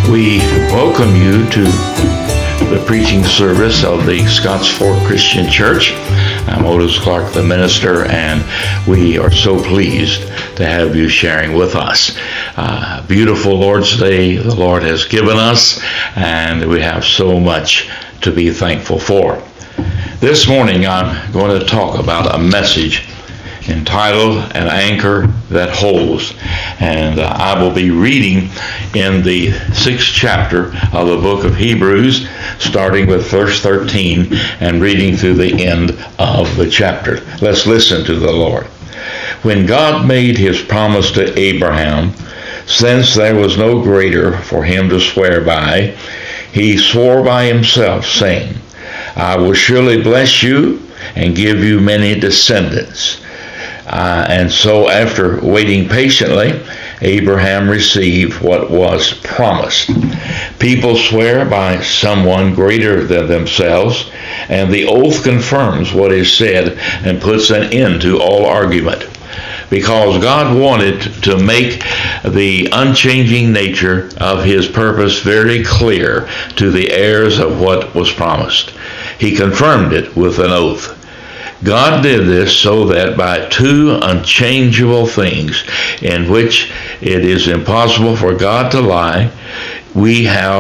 We welcome you to the preaching service of the Scotts Fork Christian Church. I'm Otis Clark, the minister, and we are so pleased to have you sharing with us. Beautiful Lord's Day the Lord has given us, and we have so much to be thankful for. This morning I'm going to talk about a message entitled An Anchor That Holds. And I will be reading in the 6th chapter of the book of Hebrews, starting with verse 13 and reading through the end of the chapter. Let's listen to the Lord. When God made his promise to Abraham, since there was no greater for him to swear by, he swore by himself, saying, I will surely bless you and give you many descendants. And so after waiting patiently, Abraham received what was promised. People swear by someone greater than themselves, and the oath confirms what is said and puts an end to all argument. Because God wanted to make the unchanging nature of his purpose very clear to the heirs of what was promised, he confirmed it with an oath. God did this so that by two unchangeable things in which it is impossible for God to lie, we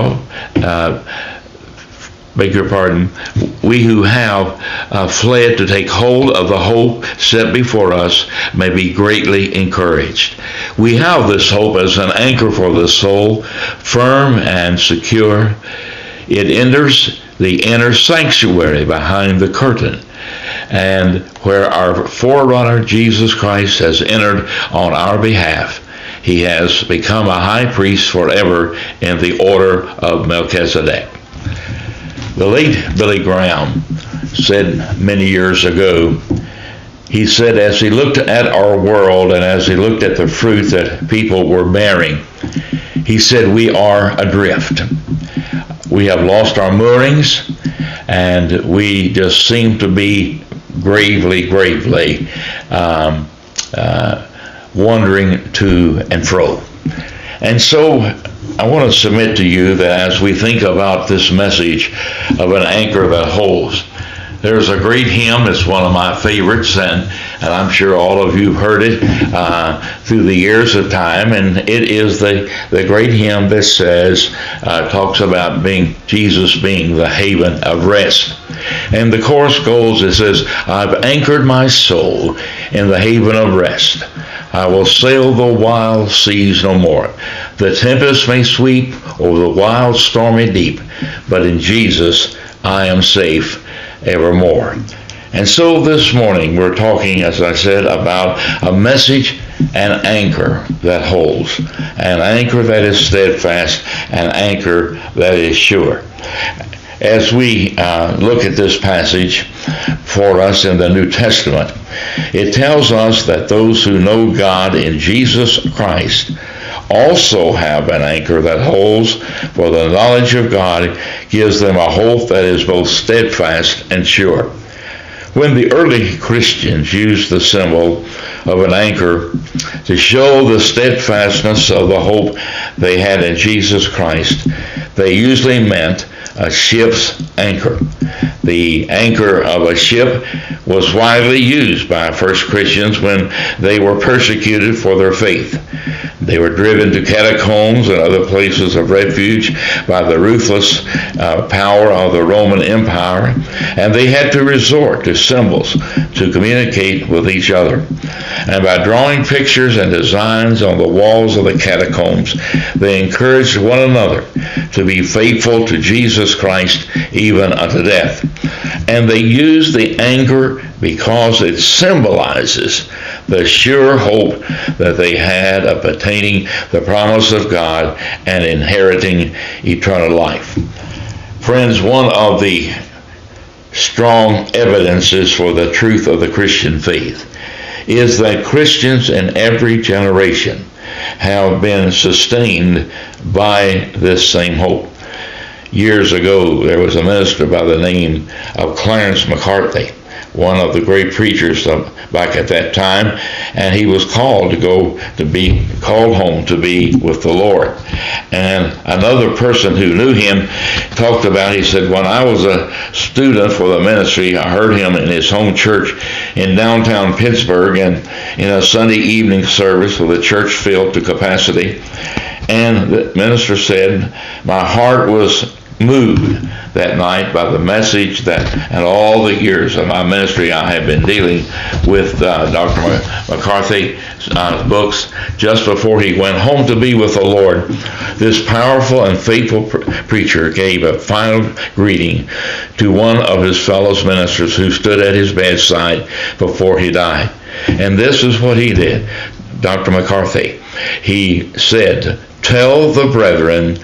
who have fled to take hold of the hope set before us may be greatly encouraged. We have this hope as an anchor for the soul, firm and secure. It enters the inner sanctuary behind the curtain, and where our forerunner Jesus Christ has entered on our behalf. He has become a high priest forever in the order of Melchizedek. The late Billy Graham said many years ago, he said, as he looked at our world and as he looked at the fruit that people were bearing, he said, we are adrift. We have lost our moorings, and we just seem to be gravely wandering to and fro. And so I want to submit to you that as we think about this message of an anchor that holds, there's a great hymn. It's one of my favorites, and I'm sure all of you have heard it through the years of time. And it is the great hymn that says, talks about Jesus being the haven of rest. And the chorus goes, it says, I've anchored my soul in the haven of rest. I will sail the wild seas no more. The tempest may sweep over the wild stormy deep, but in Jesus I am safe evermore. And so this morning we're talking, as I said, about a message, an anchor that holds, an anchor that is steadfast, an anchor that is sure. As we look at this passage for us in the New Testament, it tells us that those who know God in Jesus Christ also have an anchor that holds, for the knowledge of God gives them a hope that is both steadfast and sure. When the early Christians used the symbol of an anchor to show the steadfastness of the hope they had in Jesus Christ, they usually meant a ship's anchor. The anchor of a ship was widely used by first Christians when they were persecuted for their faith. They were driven to catacombs and other places of refuge by the ruthless power of the Roman Empire, and they had to resort to symbols to communicate with each other. And by drawing pictures and designs on the walls of the catacombs, they encouraged one another to be faithful to Jesus Christ even unto death. And they used the anchor because it symbolizes the sure hope that they had of attaining the promise of God and inheriting eternal life. Friends, one of the strong evidences for the truth of the Christian faith is that Christians in every generation have been sustained by this same hope. Years ago, there was a minister by the name of Clarence McCarthy. one of the great preachers back at that time, and he was called home to be with the Lord. And another person who knew him talked about, he said, when I was a student for the ministry, I heard him in his home church in downtown Pittsburgh, and in a Sunday evening service with the church filled to capacity. And the minister said, my heart was moved that night by the message and all the years of my ministry I have been dealing with Dr. McCarthy's books. Just before he went home to be with the Lord, this powerful and faithful preacher gave a final greeting to one of his fellow ministers who stood at his bedside before he died. And this is what he did, Dr. McCarthy. He said, tell the brethren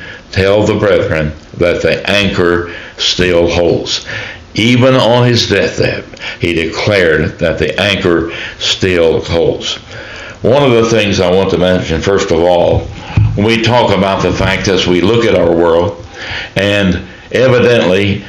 that the anchor still holds. Even on his deathbed, he declared that the anchor still holds. One of the things I want to mention, first of all, when we talk about the fact as we look at our world, and evidently,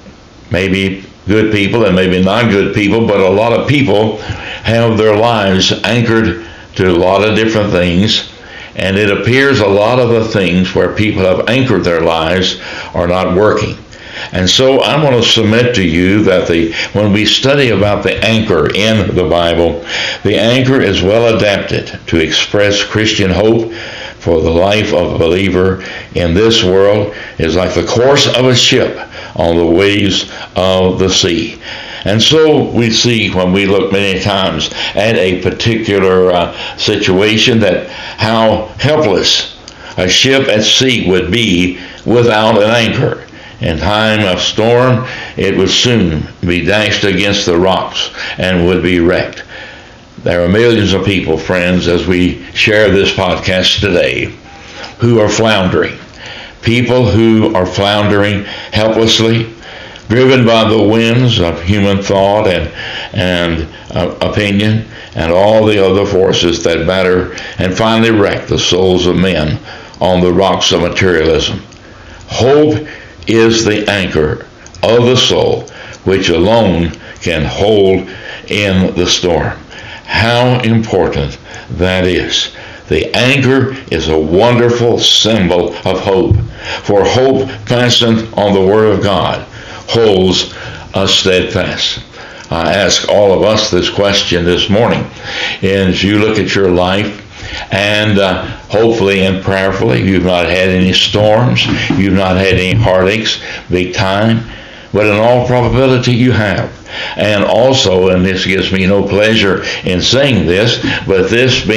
maybe good people and maybe not good people, but a lot of people have their lives anchored to a lot of different things. And it appears a lot of the things where people have anchored their lives are not working. And so I'm going to submit to you that when we study about the anchor in the Bible, the anchor is well adapted to express Christian hope for the life of a believer in this world. Is like the course of a ship on the waves of the sea. And so we see when we look many times at a particular situation that how helpless a ship at sea would be without an anchor. In time of storm, it would soon be dashed against the rocks and would be wrecked. There are millions of people, friends, as we share this podcast today, who are floundering. People who are floundering helplessly, driven by the winds of human thought and opinion and all the other forces that batter and finally wreck the souls of men on the rocks of materialism. Hope is the anchor of the soul, which alone can hold in the storm. How important that is. The anchor is a wonderful symbol of hope, for hope fastened on the Word of God holds us steadfast. I ask all of us this question this morning. As you look at your life, and hopefully and prayerfully, you've not had any storms, you've not had any heartaches, big time, but in all probability you have. And also, and this gives me no pleasure in saying this, but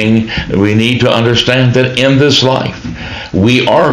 we need to understand that in this life, we are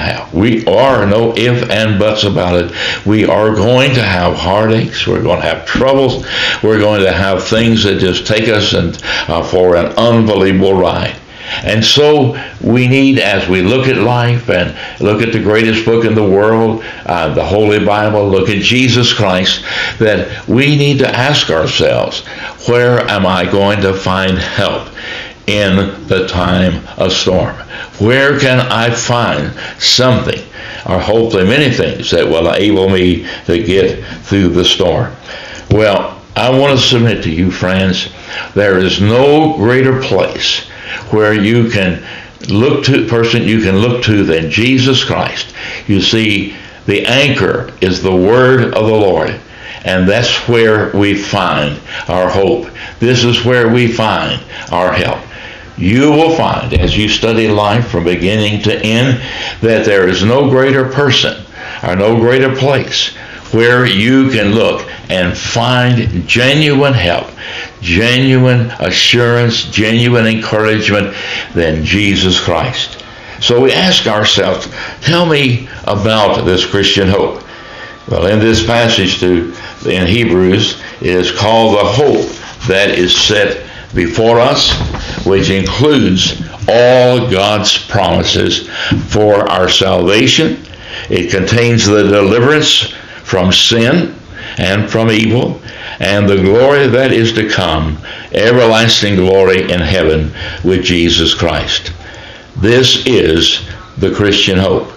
no if and buts about it. We are going to have heartaches. We're going to have troubles. We're going to have things that just take us for an unbelievable ride. And so we need, as we look at life and look at the greatest book in the world, the Holy Bible, look at Jesus Christ, that we need to ask ourselves, where am I going to find help in the time of storm? Where can I find something, or hopefully many things, that will enable me to get through the storm? Well, I want to submit to you, friends, there is no greater place where you can look to than Jesus Christ. You see, the anchor is the Word of the Lord, and that's where we find our hope. This is where we find our help. You will find, as you study life from beginning to end, that there is no greater person or no greater place where you can look and find genuine help, genuine assurance, genuine encouragement than Jesus Christ. So we ask ourselves, tell me about this Christian hope. Well, in this passage in Hebrews, it is called the hope that is set before us, which includes all God's promises for our salvation. It contains the deliverance from sin and from evil, and the glory that is to come, everlasting glory in heaven with Jesus Christ. This is the Christian hope.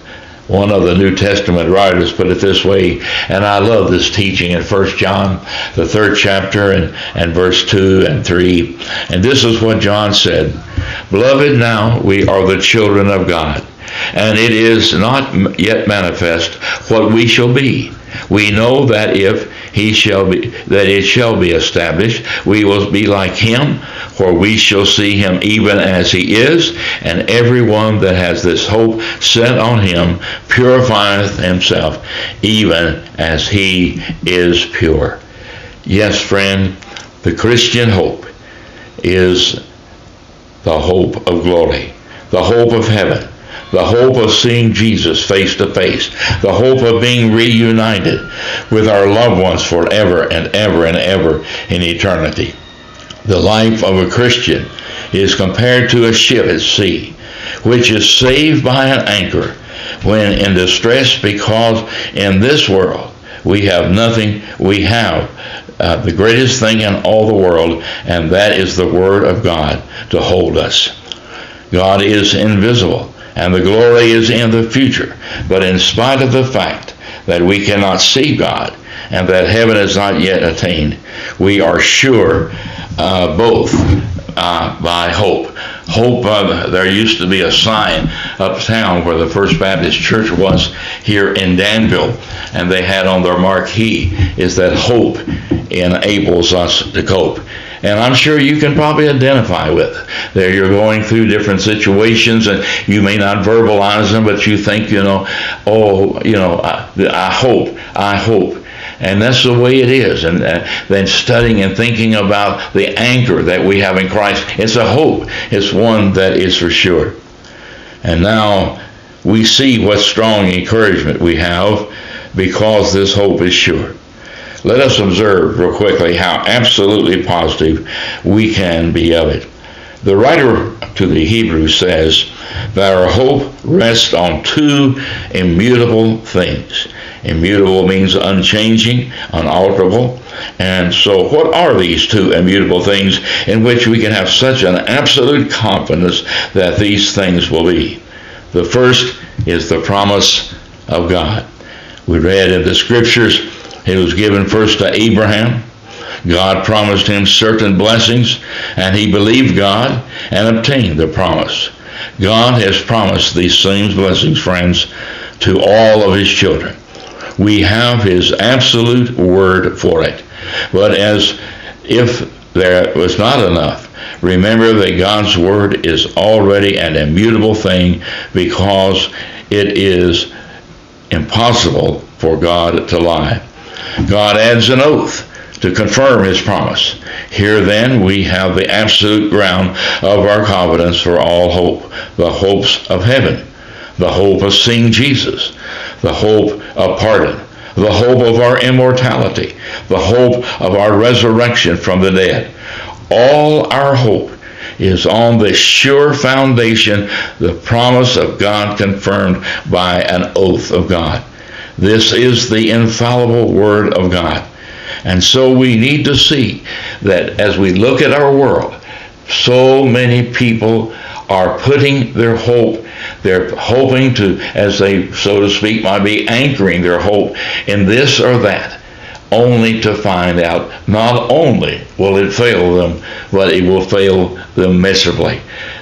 One of the New Testament writers put it this way, and I love this teaching in 1 John, the 3rd chapter, and verse 2 and 3. And this is what John said: "Beloved, now we are the children of God, and it is not yet manifest what we shall be. We know that if it shall be established, we will be like him, for we shall see him even as he is. And everyone that has this hope set on him purifieth himself, even as he is pure." Yes, friend, the Christian hope is the hope of glory, the hope of heaven, the hope of seeing Jesus face to face, the hope of being reunited with our loved ones forever and ever and ever in eternity. The life of a Christian is compared to a ship at sea, which is saved by an anchor when in distress, because in this world we have nothing. We have the greatest thing in all the world, and that is the Word of God to hold us. God is invisible, and the glory is in the future. But in spite of the fact that we cannot see God and that heaven is not yet attained, we are sure both by hope. Hope, there used to be a sign uptown where the First Baptist Church was here in Danville, and they had on their marquee is that hope enables us to cope. And I'm sure you can probably identify with it. There you're going through different situations, and you may not verbalize them, but you think, I hope. And that's the way it is. And then studying and thinking about the anchor that we have in Christ, it's a hope. It's one that is for sure. And now we see what strong encouragement we have because this hope is sure. Let us observe real quickly how absolutely positive we can be of it. The writer to the Hebrews says that our hope rests on two immutable things. Immutable means unchanging, unalterable. And so what are these two immutable things in which we can have such an absolute confidence that these things will be? The first is the promise of God. We read in the scriptures, it was given first to Abraham. God promised him certain blessings, and he believed God and obtained the promise. God has promised these same blessings, friends, to all of his children. We have his absolute word for it. But as if there was not enough, remember that God's word is already an immutable thing because it is impossible for God to lie. God adds an oath to confirm his promise. Here then we have the absolute ground of our confidence for all hope, the hopes of heaven, the hope of seeing Jesus, the hope of pardon, the hope of our immortality, the hope of our resurrection from the dead. All our hope is on the sure foundation, the promise of God confirmed by an oath of God. This is the infallible Word of God. And so we need to see that as we look at our world, so many people are putting their hope, they're hoping to, as they, so to speak, might be anchoring their hope in this or that, only to find out not only will it fail them, but it will fail them miserably.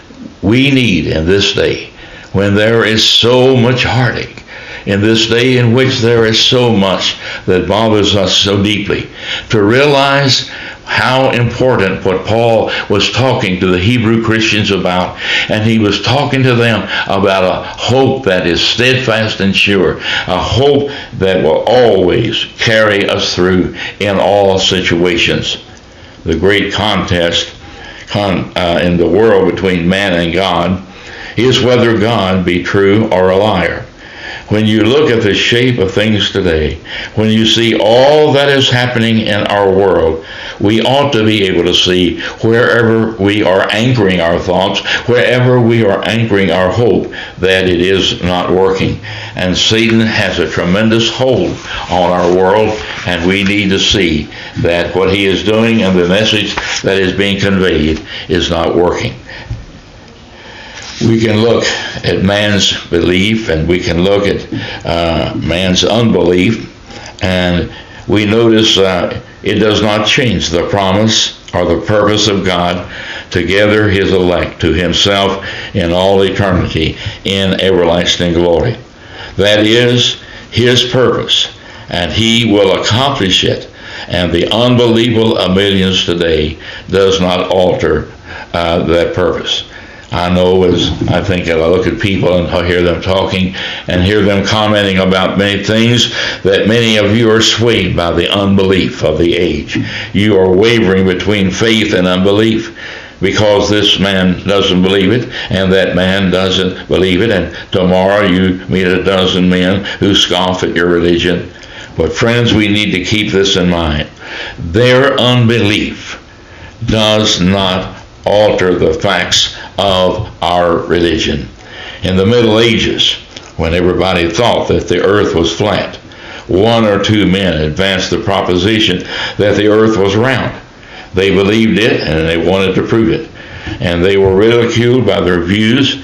We need in this day, when there is so much heartache, in this day in which there is so much that bothers us so deeply, to realize how important what Paul was talking to the Hebrew Christians about, and he was talking to them about a hope that is steadfast and sure, a hope that will always carry us through in all situations. The great contest in the world between man and God is whether God be true or a liar. When you look at the shape of things today, when you see all that is happening in our world, we ought to be able to see wherever we are anchoring our thoughts, wherever we are anchoring our hope, that it is not working. And Satan has a tremendous hold on our world, and we need to see that what he is doing and the message that is being conveyed is not working. We can look at man's belief, and we can look at man's unbelief, and we notice it does not change the promise or the purpose of God to gather his elect to himself in all eternity in everlasting glory. That is his purpose, and he will accomplish it. And the unbelievable of millions today does not alter that purpose. I know as I think I look at people and I hear them talking and hear them commenting about many things, that many of you are swayed by the unbelief of the age. You are wavering between faith and unbelief, because this man doesn't believe it and that man doesn't believe it, and tomorrow you meet a dozen men who scoff at your religion. But friends, we need to keep this in mind. Their unbelief does not alter the facts of our religion. In the Middle Ages, when everybody thought that the earth was flat, one or two men advanced the proposition that the earth was round. They believed it and they wanted to prove it. And they were ridiculed by their views.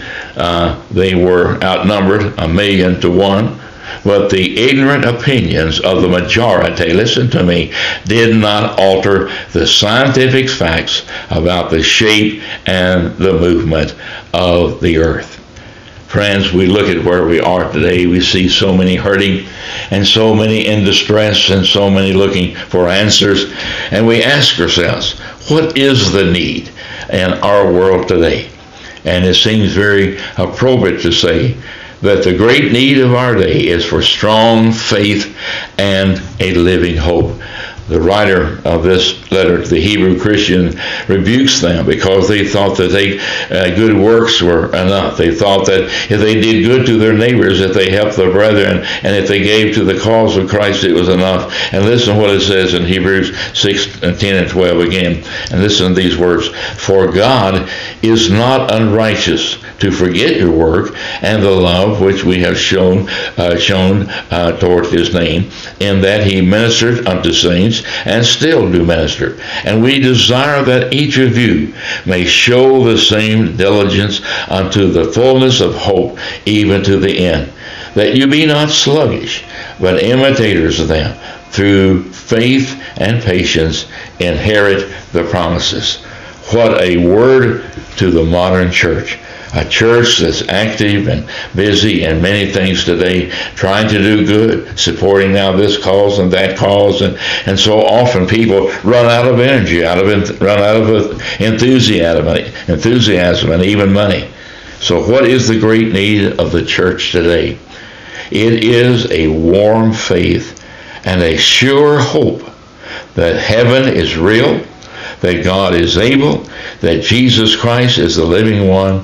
They were outnumbered 1,000,000 to 1. But the ignorant opinions of the majority, listen to me, did not alter the scientific facts about the shape and the movement of the earth. Friends, we look at where we are today. We see so many hurting and so many in distress and so many looking for answers. And we ask ourselves, what is the need in our world today? And it seems very appropriate to say that the great need of our day is for strong faith and a living hope. The writer of this letter to the Hebrew Christian rebukes them because they thought that good works were enough. They thought that if they did good to their neighbors, if they helped their brethren, and if they gave to the cause of Christ, it was enough. And listen to what it says in Hebrews 6:10 and 12 again. And listen to these words. For God is not unrighteous to forget your work and the love which we have shown toward his name, in that he ministered unto saints and still do minister. And we desire that each of you may show the same diligence unto the fullness of hope, even to the end, that you be not sluggish, but imitators of them, through faith and patience inherit the promises. What a word to the modern church. A church that's active and busy in many things today, trying to do good, supporting now this cause and that cause, and so often people run out of energy, run out of enthusiasm, and even money. So what is the great need of the church today? It is a warm faith and a sure hope that heaven is real, that God is able, that Jesus Christ is the living one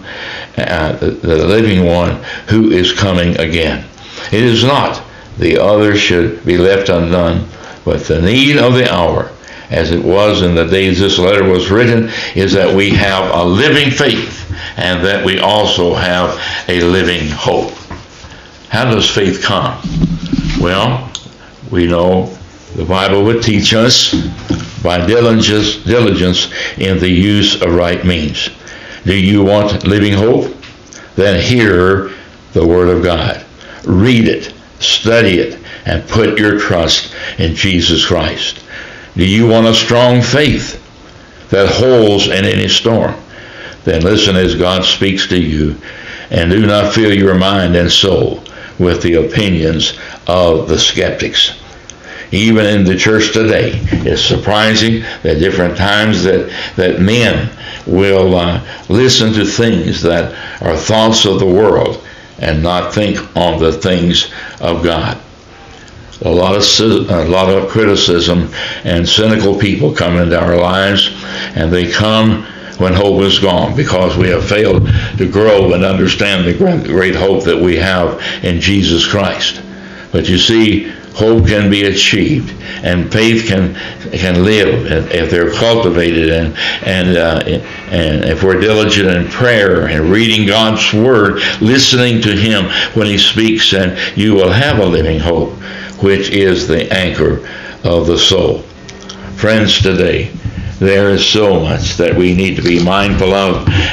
who is coming again. It is not the others should be left undone, but the need of the hour, as it was in the days this letter was written, is that we have a living faith and that we also have a living hope. How does faith come? Well, we know the Bible would teach us by diligence in the use of right means. Do you want living hope? Then hear the Word of God. Read it, study it, and put your trust in Jesus Christ. Do you want a strong faith that holds in any storm? Then listen as God speaks to you, and do not fill your mind and soul with the opinions of the skeptics. Even in the church today, it's surprising that different times that men will listen to things that are thoughts of the world and not think on the things of God. A lot of criticism and cynical people come into our lives, and they come when hope is gone, because we have failed to grow and understand the great hope that we have in Jesus Christ. But you see, hope can be achieved, and faith can live if they're cultivated, and if we're diligent in prayer and reading God's Word, listening to Him when He speaks, and you will have a living hope, which is the anchor of the soul. Friends, today there is so much that we need to be mindful of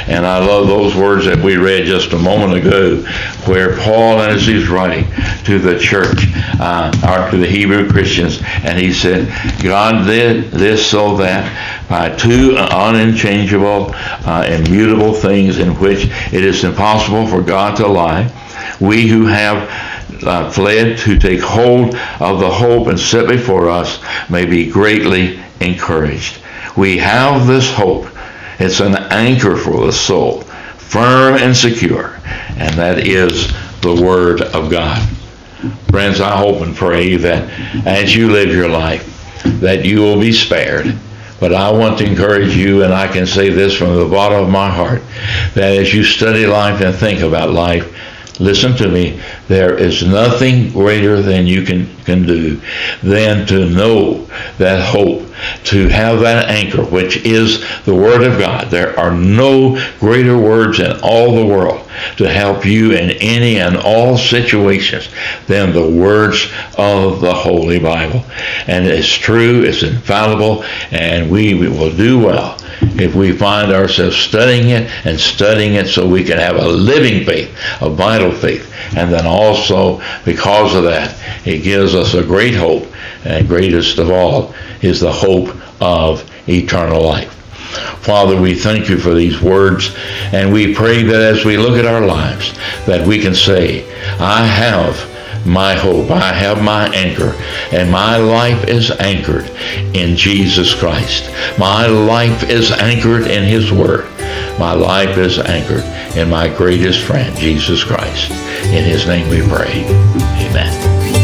And I love those words that we read just a moment ago, where Paul, as he's writing to the church, or to the Hebrew Christians, and he said, God did this so that by two unchangeable, immutable things in which it is impossible for God to lie, we who have fled to take hold of the hope and set before us may be greatly encouraged. We have this hope. It's an anchor for the soul, firm and secure, and that is the Word of God. Friends, I hope and pray that as you live your life, that you will be spared. But I want to encourage you, and I can say this from the bottom of my heart, that as you study life and think about life, listen to me, there is nothing greater than you can do than to know that hope, to have that anchor, which is the Word of God. There are no greater words in all the world to help you in any and all situations than the words of the Holy Bible. And it's true, it's infallible, and we will do well if we find ourselves studying it so we can have a living faith, a vital faith. And then also, because of that, it gives us a great hope, and greatest of all is the hope of eternal life. Father, we thank you for these words, and we pray that as we look at our lives, that we can say, I have my hope, I have my anchor, and my life is anchored in Jesus Christ. My life is anchored in His Word. My life is anchored in my greatest friend, Jesus Christ. In His name we pray. Amen.